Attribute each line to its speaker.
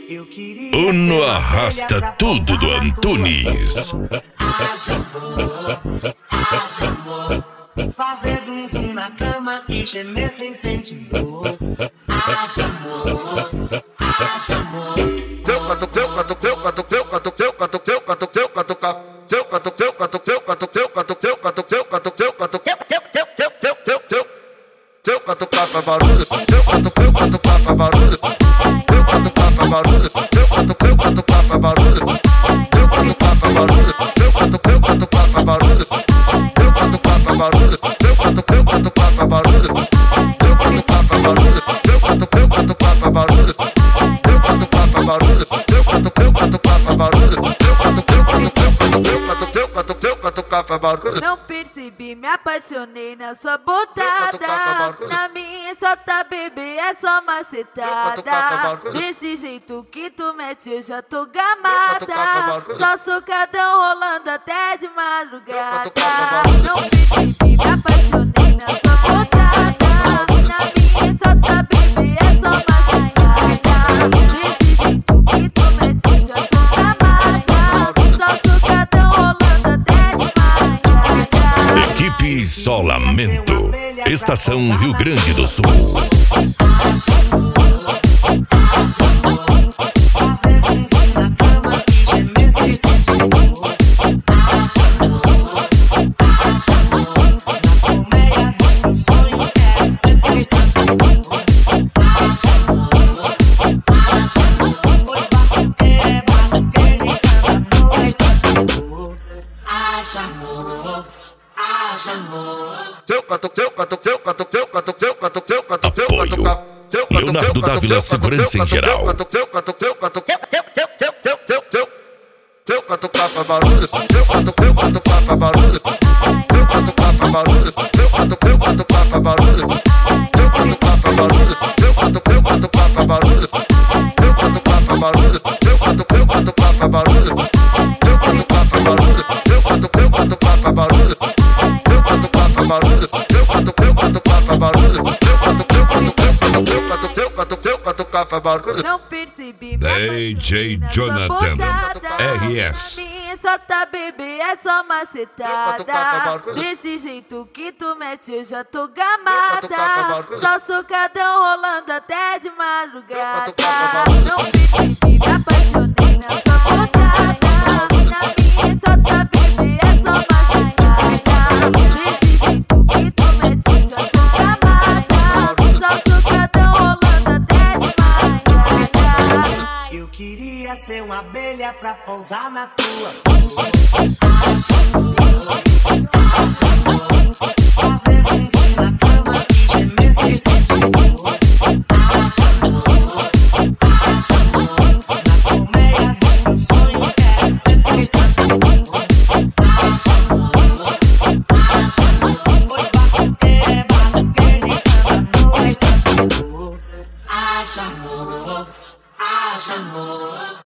Speaker 1: Uno arrasta tudo do Antunes.
Speaker 2: Haja amor, fazer zum na cama e gemer sem sentimento. Haja amor.
Speaker 3: Não percebi, me apaixonei na sua botada. Na minha xota, bebê, é só macetada. Desse jeito que tu mete, eu já tô gamada. Só socadão rolando até de madrugada. Não percebi, me apaixonei na sua botada. Na minha xota, bebê, é só macetada. Desse jeito que tu mete, eu já tô gamada. Só socadão rolando até de madrugada.
Speaker 1: Equipe Isolamento, Estação Rio Grande do Sul. Apoio Leonardo Dávila, Segurança em Geral.
Speaker 3: Não percebi,
Speaker 1: DJ Jonathan RS.
Speaker 3: Minha xota, bebê, é só macetada. Desse jeito que tu mete, eu já tô gamada. Só socadão rolando até de madrugada. Não percebi, me apaixonei na sua botada. Na minha xota, bebê, é só macetada. Desse jeito que tu mete, eu já tô gamada. Só socadão rolando até de madrugada.
Speaker 2: Eu queria ser uma abelha pra pousar na tua.